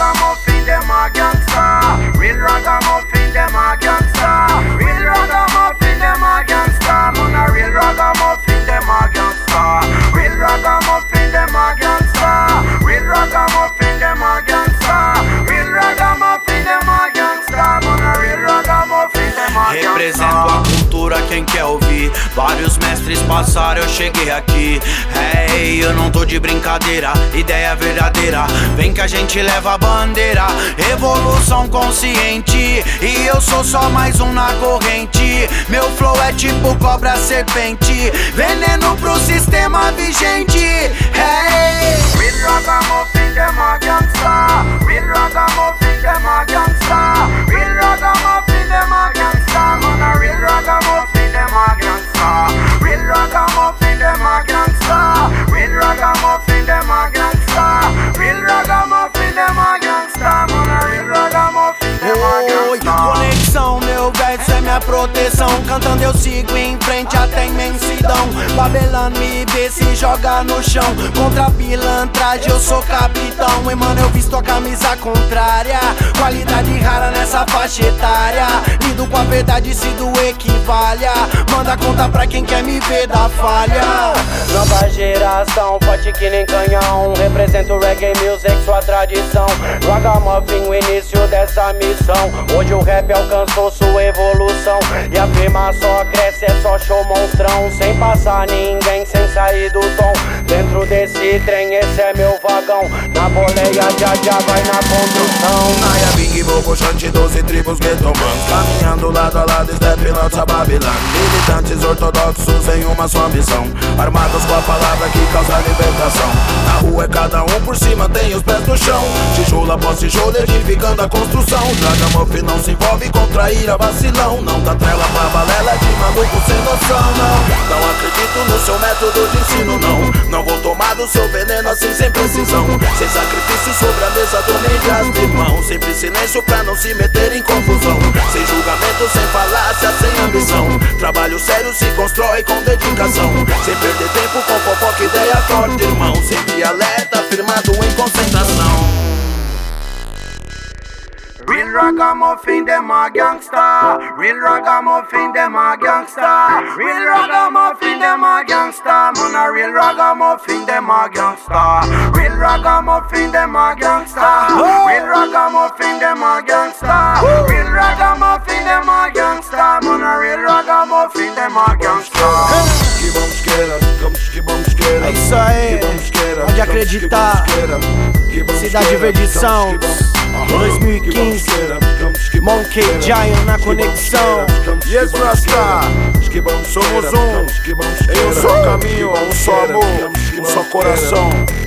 ragamuffin, them a gangsta. Real ragamuffin, them a gangsta. Real ragamuffin, them a gangsta. Man a real ragamuffin, them a gangsta. Real ragamuffin, them a gangsta. Real ragamuffin, them a gangsta. Real ragamuffin, them a gangsta. Man a real ragamuffin, them a gangsta. Represento a cultura, quem quer ouvir. Vários mestres passaram, eu cheguei aqui. Hey, eu não tô de brincadeira, ideia verdadeira. Vem que a gente leva a bandeira. Revolução consciente, e eu sou só mais um na corrente. Meu flow é tipo cobra serpente, veneno pro sistema vigente. Hey, real ragamuffin, them a gangsta. Real ragamuffin, them a gangsta. Real ragamuffin, them a gangsta. Man a real ragamuffin, them a gangsta. Real ragamuffin, them a gangsta. Real ragamuffin, them a gangsta. Real ragamuffin, them a gangsta. Man a real ragamuffin, them a gangsta. Conexão, meu verso é minha proteção. Cantando eu sigo em frente até imensidão. Babelando me vê, se joga no chão. Contra a pilantragem eu sou capitão. E mano, eu visto a camisa contrária. Qualidade rara nessa faixa etária. Lido com a verdade se do equivalha. Manda conta pra quem quer me ver da falha. Nova geração, forte que nem canhão. Represento o reggae music, sua tradição. Ragamuffin, o início dessa missão. Hoje o rap alcançou sua evolução. E a firma só cresce, é só show monstrão. Sem passar ninguém, sem sair do tom. Dentro desse trem, esse é meu vagão. Na boleia, já vai na condução. Naya, Big, Bobo, Shanti, 12 tribos guetomans. Caminhando lado a lado, step nossa Babilã. Militantes ortodoxos em uma só missão. Armados com a palavra que causa libertação. Na rua é cada um por cima, tem os pés no chão. Tijolo após tijolo, edificando a construção. Ragamuffin não se envolve com traíra, vacilão. Não dá trela pra balela de maluco sem noção, não. Não acredito no seu método de ensino, não. Não vou tomar do seu veneno assim sem precisão. Sem sacrifício sobre a mesa do mídias de mão. Sempre silêncio pra não se meter em confusão. Sem julgamento, sem falácia, sem ambição. Trabalho sério se constrói com dedicação. Sem perder tempo com fofoca, ideia forte, irmão. Sempre alerta, firmado em concentração. Real ragamuffin, them a gangsta. Real ragamuffin, them a gangsta. Real ragamuffin, them a gangsta. Man a real ragamuffin, them a gangsta. Real ragamuffin, them a gangsta. Real ragamuffin, them a gangsta. Real ragamuffin, them a gangsta. Man a real ragamuffin, them a gangsta. É isso aí, pode acreditar. Cidade Verde Sounds 2015, Monkey Giant na conexão. Yes, Rasta, somos um. Em um só caminho, um só amor, um só coração.